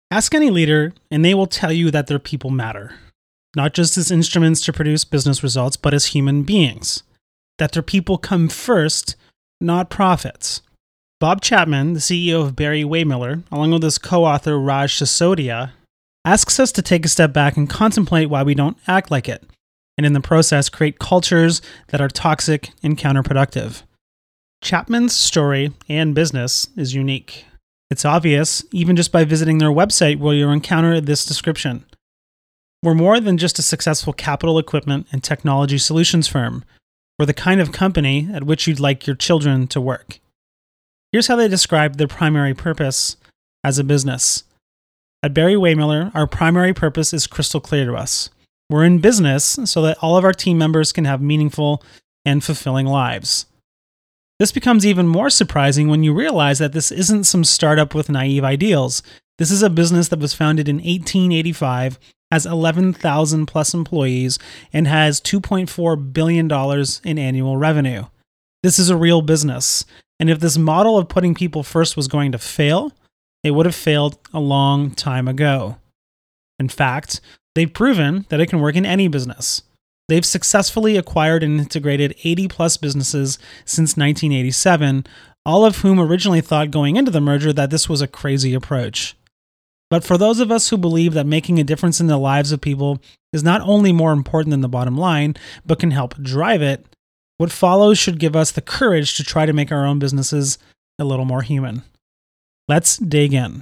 Ask any leader, and they will tell you that their people matter, not just as instruments to produce business results, but as human beings. That their people come first, not profits. Bob Chapman, the CEO of Barry Wehmiller, along with his co-author Raj Sisodia, asks us to take a step back and contemplate why we don't act like it, and in the process create cultures that are toxic and counterproductive. Chapman's story and business is unique. It's obvious, even just by visiting their website, where you'll encounter this description. We're more than just a successful capital equipment and technology solutions firm. We're the kind of company at which you'd like your children to work. Here's how they describe their primary purpose as a business. At Barry Wehmiller, our primary purpose is crystal clear to us. We're in business so that all of our team members can have meaningful and fulfilling lives. This becomes even more surprising when you realize that this isn't some startup with naive ideals. This is a business that was founded in 1885, has 11,000 plus employees, and has $2.4 billion in annual revenue. This is a real business. And if this model of putting people first was going to fail, it would have failed a long time ago. In fact, they've proven that it can work in any business. They've successfully acquired and integrated 80 plus businesses since 1987, all of whom originally thought going into the merger that this was a crazy approach. But for those of us who believe that making a difference in the lives of people is not only more important than the bottom line, but can help drive it, what follows should give us the courage to try to make our own businesses a little more human. Let's dig in.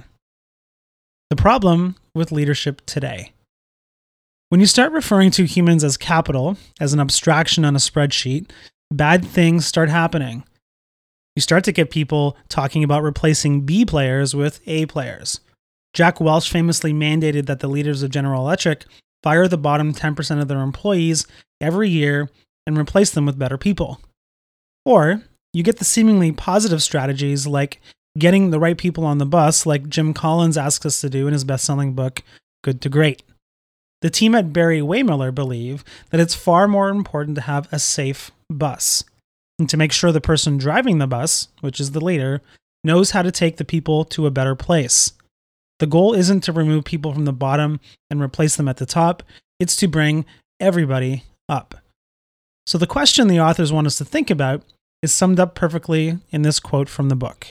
The problem with leadership today. When you start referring to humans as capital, as an abstraction on a spreadsheet, bad things start happening. You start to get people talking about replacing B players with A players. Jack Welch famously mandated that the leaders of General Electric fire the bottom 10% of their employees every year and replace them with better people. Or you get the seemingly positive strategies like getting the right people on the bus, like Jim Collins asks us to do in his best-selling book, Good to Great. The team at Barry Wehmiller believe that it's far more important to have a safe bus and to make sure the person driving the bus, which is the leader, knows how to take the people to a better place. The goal isn't to remove people from the bottom and replace them at the top. It's to bring everybody up. So the question the authors want us to think about is summed up perfectly in this quote from the book.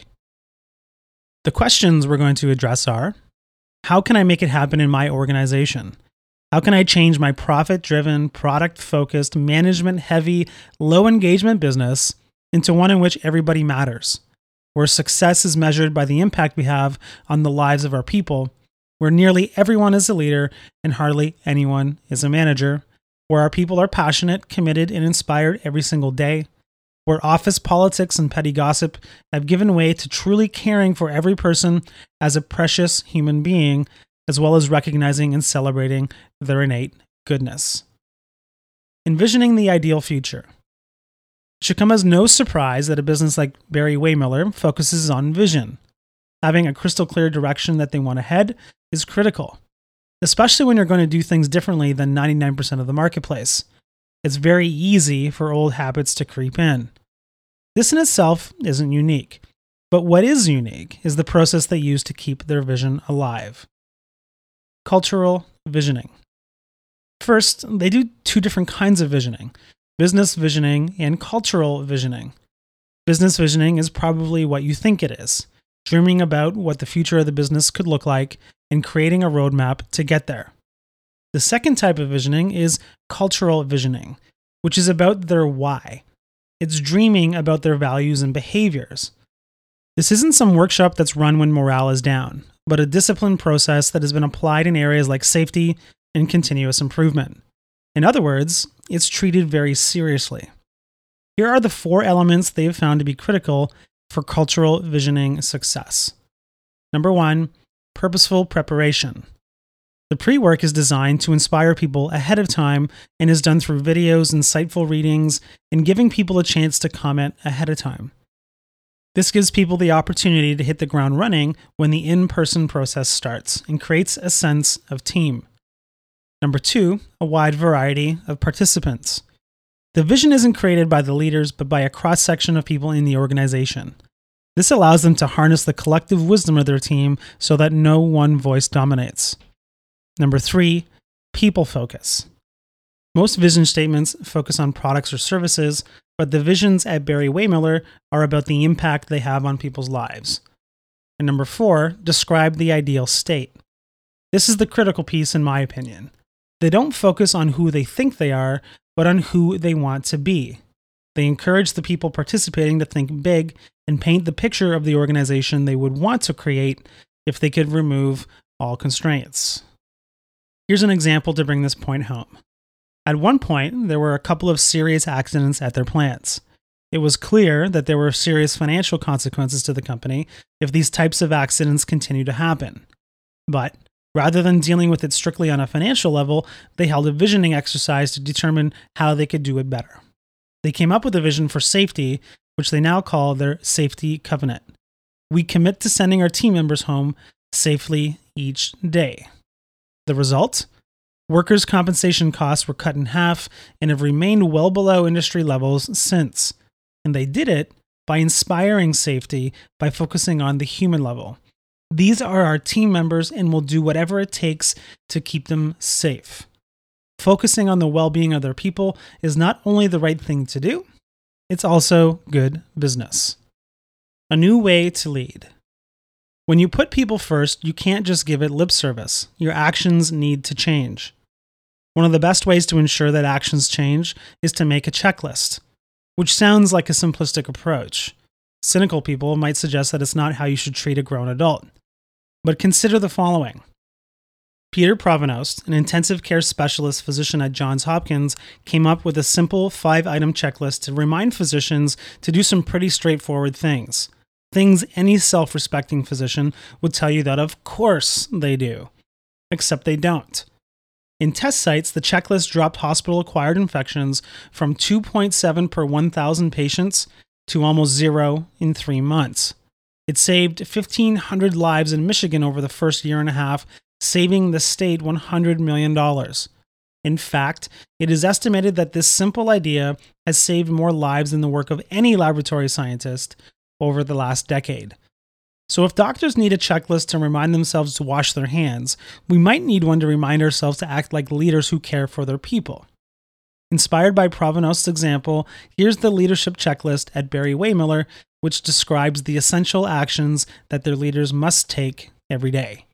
The questions we're going to address are, how can I make it happen in my organization? How can I change my profit-driven, product-focused, management-heavy, low-engagement business into one in which everybody matters, where success is measured by the impact we have on the lives of our people, where nearly everyone is a leader and hardly anyone is a manager, where our people are passionate, committed, and inspired every single day, where office politics and petty gossip have given way to truly caring for every person as a precious human being, as well as recognizing and celebrating their innate goodness. Envisioning the ideal future. It should come as no surprise that a business like Barry Wehmiller focuses on vision. Having a crystal clear direction that they want to head is critical, especially when you're going to do things differently than 99% of the marketplace. It's very easy for old habits to creep in. This in itself isn't unique, but what is unique is the process they use to keep their vision alive. Cultural visioning. First, they do two different kinds of visioning: business visioning and cultural visioning. Business visioning is probably what you think it is, dreaming about what the future of the business could look like and creating a roadmap to get there. The second type of visioning is cultural visioning, which is about their why. It's dreaming about their values and behaviors. This isn't some workshop that's run when morale is down, but a disciplined process that has been applied in areas like safety and continuous improvement. In other words, it's treated very seriously. Here are the 4 elements they have found to be critical for cultural visioning success. Number 1, purposeful preparation. The pre-work is designed to inspire people ahead of time and is done through videos, insightful readings, and giving people a chance to comment ahead of time. This gives people the opportunity to hit the ground running when the in-person process starts and creates a sense of team. Number 2, a wide variety of participants. The vision isn't created by the leaders, but by a cross-section of people in the organization. This allows them to harness the collective wisdom of their team so that no one voice dominates. Number 3, people focus. Most vision statements focus on products or services, but the visions at Barry-Wehmiller are about the impact they have on people's lives. And number 4, describe the ideal state. This is the critical piece in my opinion. They don't focus on who they think they are, but on who they want to be. They encourage the people participating to think big and paint the picture of the organization they would want to create if they could remove all constraints. Here's an example to bring this point home. At one point, there were a couple of serious accidents at their plants. It was clear that there were serious financial consequences to the company if these types of accidents continue to happen. But rather than dealing with it strictly on a financial level, they held a visioning exercise to determine how they could do it better. They came up with a vision for safety, which they now call their safety covenant. We commit to sending our team members home safely each day. The result? Workers' compensation costs were cut in half and have remained well below industry levels since. And they did it by inspiring safety by focusing on the human level. These are our team members and will do whatever it takes to keep them safe. Focusing on the well-being of their people is not only the right thing to do, it's also good business. A new way to lead. When you put people first, you can't just give it lip service. Your actions need to change. One of the best ways to ensure that actions change is to make a checklist, which sounds like a simplistic approach. Cynical people might suggest that it's not how you should treat a grown adult. But consider the following. Peter Provenost, an intensive care specialist physician at Johns Hopkins, came up with a simple 5-item checklist to remind physicians to do some pretty straightforward things. Things any self-respecting physician would tell you that of course they do. Except they don't. In test sites, the checklist dropped hospital-acquired infections from 2.7 per 1,000 patients to almost 0 in 3 months. It saved 1,500 lives in Michigan over the first year and a half, saving the state $100 million. In fact, it is estimated that this simple idea has saved more lives than the work of any laboratory scientist over the last decade. So if doctors need a checklist to remind themselves to wash their hands, we might need one to remind ourselves to act like leaders who care for their people. Inspired by Provenost's example, here's the leadership checklist at Barry-Wehmiller, which describes the essential actions that their leaders must take every day.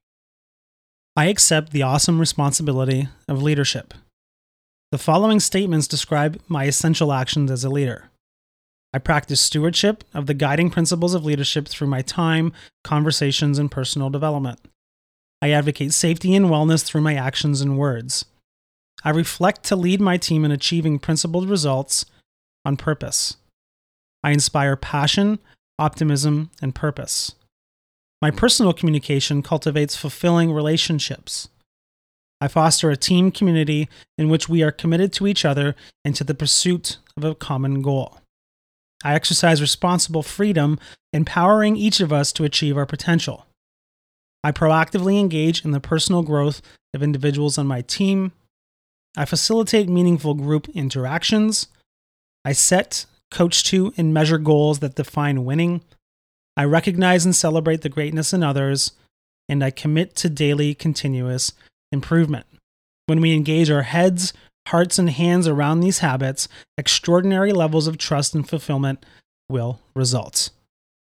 I accept the awesome responsibility of leadership. The following statements describe my essential actions as a leader. I practice stewardship of the guiding principles of leadership through my time, conversations, and personal development. I advocate safety and wellness through my actions and words. I reflect to lead my team in achieving principled results on purpose. I inspire passion, optimism, and purpose. My personal communication cultivates fulfilling relationships. I foster a team community in which we are committed to each other and to the pursuit of a common goal. I exercise responsible freedom, empowering each of us to achieve our potential. I proactively engage in the personal growth of individuals on my team. I facilitate meaningful group interactions. I set, coach to, and measure goals that define winning. I recognize and celebrate the greatness in others, and I commit to daily continuous improvement. When we engage our heads, hearts, and hands around these habits, extraordinary levels of trust and fulfillment will result.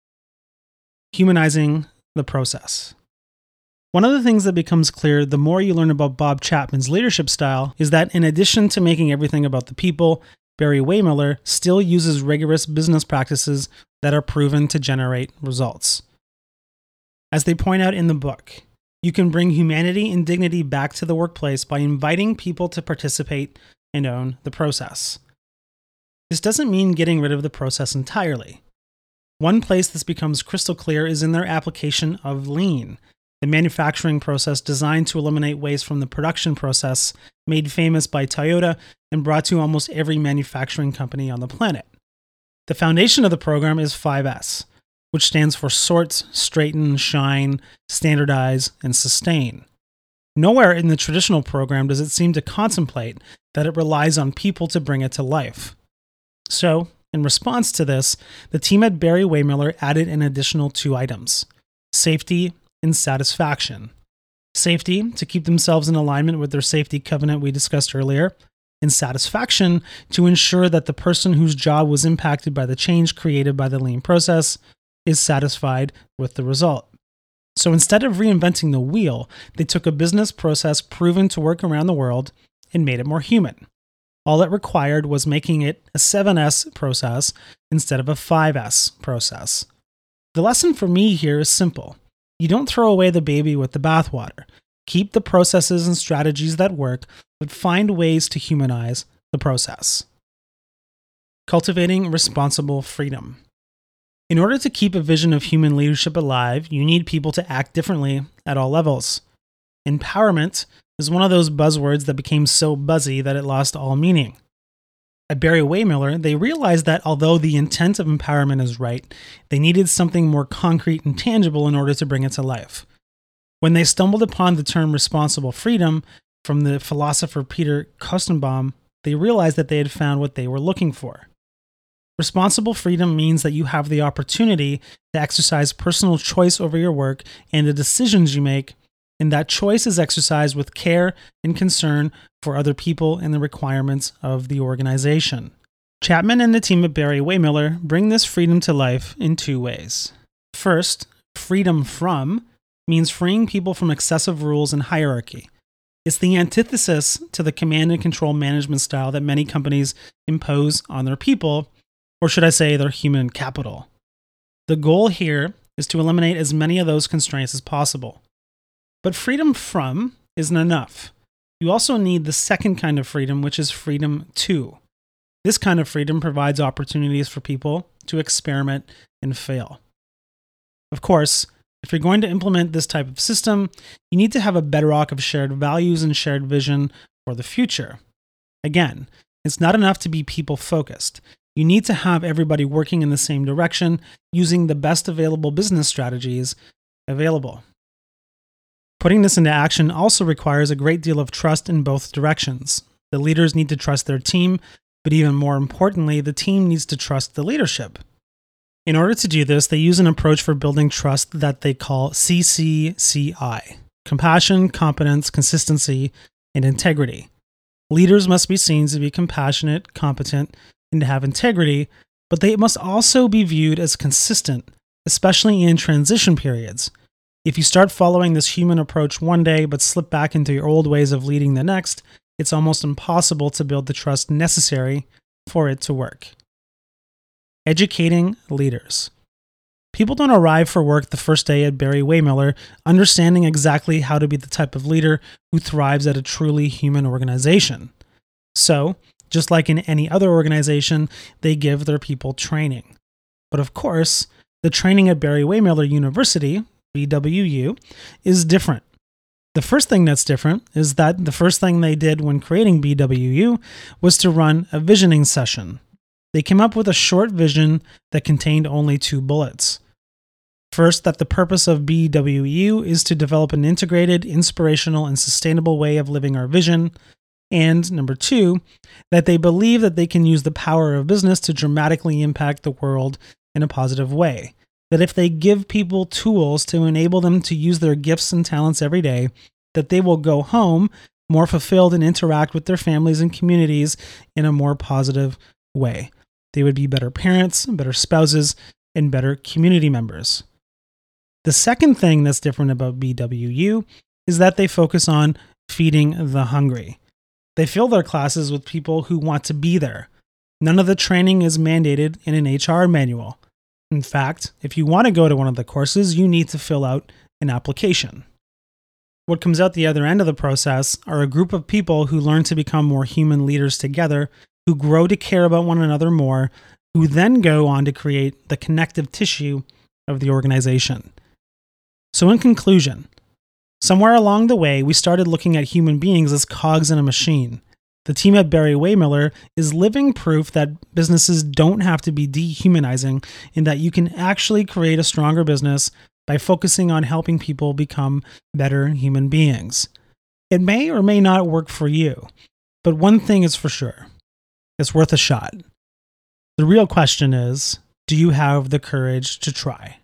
Humanizing the process. One of the things that becomes clear the more you learn about Bob Chapman's leadership style is that in addition to making everything about the people, Barry-Wehmiller still uses rigorous business practices that are proven to generate results. As they point out in the book, you can bring humanity and dignity back to the workplace by inviting people to participate and own the process. This doesn't mean getting rid of the process entirely. One place this becomes crystal clear is in their application of lean, the manufacturing process designed to eliminate waste from the production process, made famous by Toyota and brought to almost every manufacturing company on the planet. The foundation of the program is 5S, which stands for sort, straighten, shine, standardize, and sustain. Nowhere in the traditional program does it seem to contemplate that it relies on people to bring it to life. So, In response to this, the team at Barry-Wehmiller added an additional 2 items: safety and satisfaction. Safety, to keep themselves in alignment with their safety covenant we discussed earlier, and satisfaction, to ensure that the person whose job was impacted by the change created by the lean process is satisfied with the result. So instead of reinventing the wheel, they took a business process proven to work around the world and made it more human. All it required was making it a 7S process instead of a 5S process. The lesson for me here is simple. You don't throw away the baby with the bathwater. Keep the processes and strategies that work, but find ways to humanize the process. Cultivating responsible freedom. In order to keep a vision of human leadership alive, you need people to act differently at all levels. Empowerment is one of those buzzwords that became so buzzy that it lost all meaning. At Barry-Wehmiller, they realized that although the intent of empowerment is right, they needed something more concrete and tangible in order to bring it to life. When they stumbled upon the term responsible freedom from the philosopher Peter Kostenbaum, they realized that they had found what they were looking for. Responsible freedom means that you have the opportunity to exercise personal choice over your work and the decisions you make, and that choice is exercised with care and concern for other people and the requirements of the organization. Chapman and the team at Barry-Wehmiller bring this freedom to life in 2 ways. First, freedom from means freeing people from excessive rules and hierarchy. It's the antithesis to the command and control management style that many companies impose on their people, or should I say their human capital. The goal here is to eliminate as many of those constraints as possible. But freedom from isn't enough. You also need the second kind of freedom, which is freedom to. This kind of freedom provides opportunities for people to experiment and fail. Of course, if you're going to implement this type of system, you need to have a bedrock of shared values and shared vision for the future. Again, it's not enough to be people-focused. You need to have everybody working in the same direction, using the best available business strategies available. Putting this into action also requires a great deal of trust in both directions. The leaders need to trust their team, but even more importantly, the team needs to trust the leadership. In order to do this, they use an approach for building trust that they call CCCI: compassion, competence, consistency, and integrity. Leaders must be seen to be compassionate, competent, and to have integrity, but they must also be viewed as consistent, especially in transition periods. If you start following this human approach one day but slip back into your old ways of leading the next, it's almost impossible to build the trust necessary for it to work. Educating leaders. People don't arrive for work the first day at Barry-Wehmiller understanding exactly how to be the type of leader who thrives at a truly human organization. So, just like in any other organization, they give their people training. But of course, the training at Barry-Wehmiller University, BWU, is different. The first thing that's different is that the first thing they did when creating BWU was to run a visioning session. They came up with a short vision that contained only 2 bullets. First, that the purpose of BWU is to develop an integrated, inspirational, and sustainable way of living our vision. And number 2, that they believe that they can use the power of business to dramatically impact the world in a positive way. That if they give people tools to enable them to use their gifts and talents every day, that they will go home more fulfilled and interact with their families and communities in a more positive way. They would be better parents, better spouses, and better community members. The second thing that's different about BWU is that they focus on feeding the hungry. They fill their classes with people who want to be there. None of the training is mandated in an HR manual. In fact, if you want to go to one of the courses, you need to fill out an application. What comes out the other end of the process are a group of people who learn to become more human leaders together, who grow to care about one another more, who then go on to create the connective tissue of the organization. So in conclusion, somewhere along the way, we started looking at human beings as cogs in a machine. The team at Barry-Wehmiller is living proof that businesses don't have to be dehumanizing and that you can actually create a stronger business by focusing on helping people become better human beings. It may or may not work for you, but one thing is for sure. It's worth a shot. The real question is, do you have the courage to try?